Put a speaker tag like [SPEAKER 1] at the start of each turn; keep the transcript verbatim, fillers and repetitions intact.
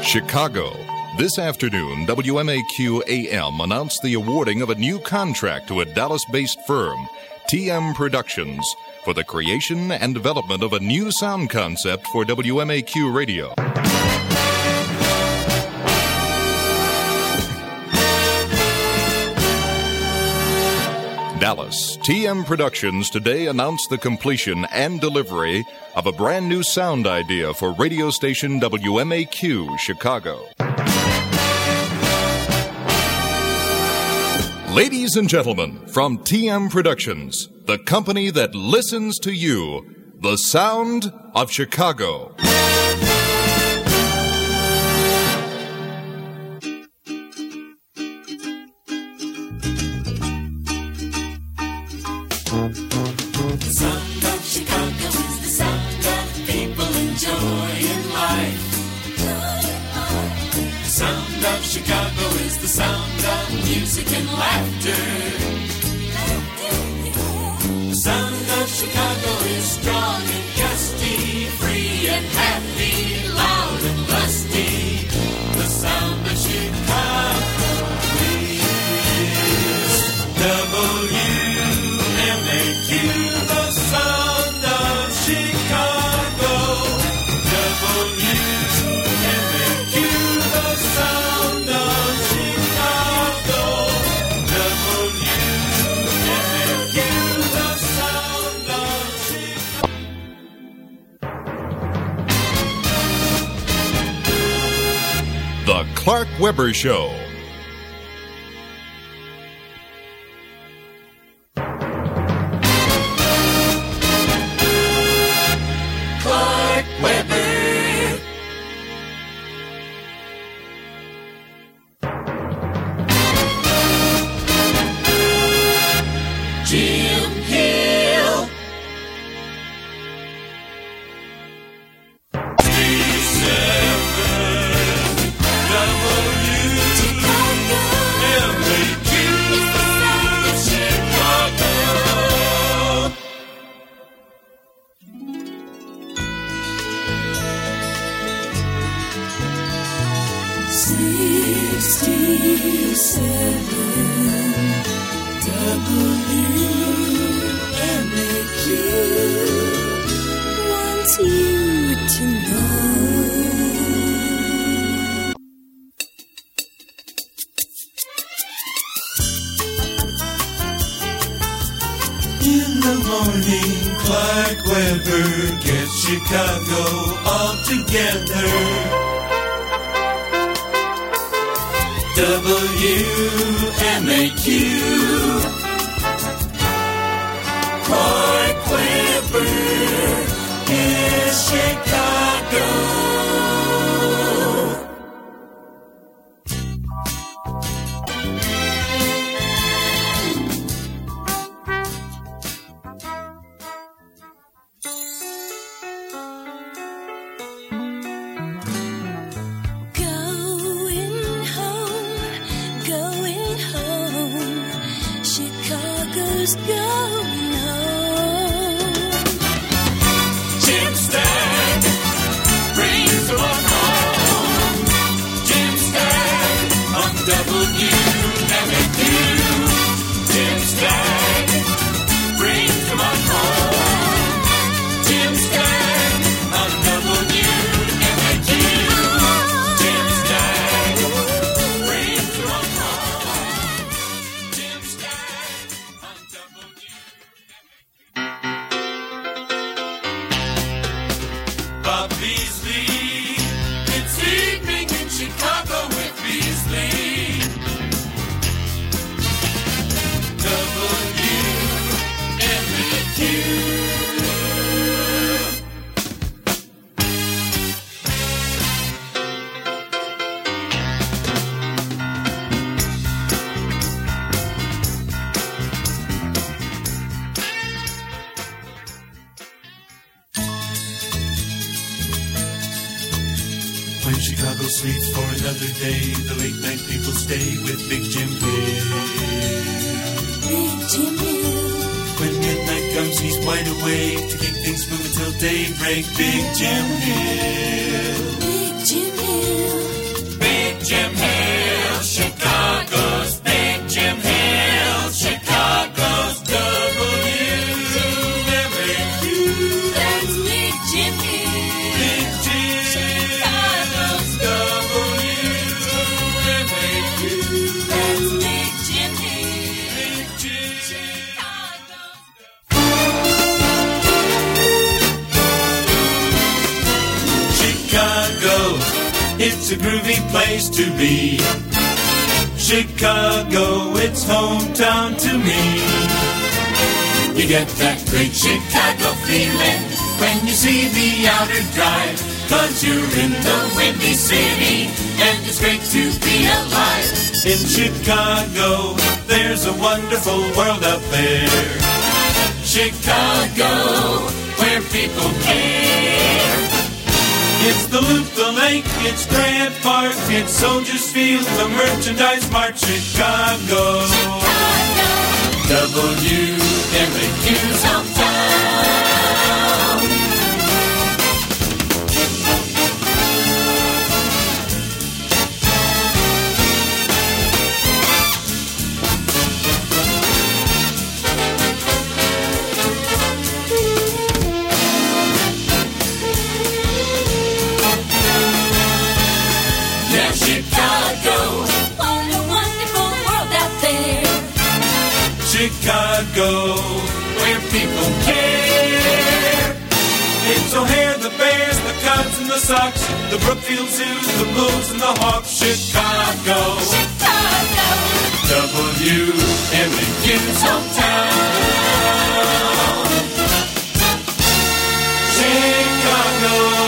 [SPEAKER 1] Chicago. This afternoon, W M A Q A M announced the awarding of a new contract to a Dallas-based firm, T M Productions, for the creation and development of a new sound concept for W M A Q Radio. Dallas, T M Productions today announced the completion and delivery of a brand new sound idea for radio station W M A Q Chicago. Ladies and gentlemen, from T M Productions, the company that listens to you, the sound of Chicago.
[SPEAKER 2] The sound of Chicago is the sound of people enjoying life. The sound of Chicago is the sound of music and laughter. The sound of Chicago is strong and gusty, free and happy, loud and lusty. The sound of Chicago is W M A Q. The sound of Chicago, W M A Q, the sound of Chicago, W M A Q, the sound of Chicago.
[SPEAKER 1] The Clark Weber Show.
[SPEAKER 2] Big Jim Hill. Big Jim Hill. Jim Hill, Chicago's Big Jim Hill, Chicago's W M A Q.
[SPEAKER 3] That's Big Jim Hill.
[SPEAKER 2] Big Jim, Chicago's W M A Q.
[SPEAKER 3] That's Big Jim Hill.
[SPEAKER 2] Big Jim, Chicago, it's a groovy place to be. Chicago, it's hometown to me. You get that great Chicago feeling when you see the outer drive, 'cause you're in the Windy City, and it's great to be alive. In Chicago, there's a wonderful world up there. Chicago, where people care. It's the Loop, the Lake, it's Grant Park, it's Soldiers Field, the Merchandise Mart, Chicago.
[SPEAKER 3] Chicago.
[SPEAKER 2] W M A Q's hometown. Yeah, Chicago,
[SPEAKER 3] What a wonderful world out there.
[SPEAKER 2] Chicago, where people care. It's O'Hare, the Bears, the Cubs and the Sox, the Brookfield Zoo, the Bulls and the Hawks, Chicago.
[SPEAKER 3] Chicago.
[SPEAKER 2] W M A Q's hometown. Chicago.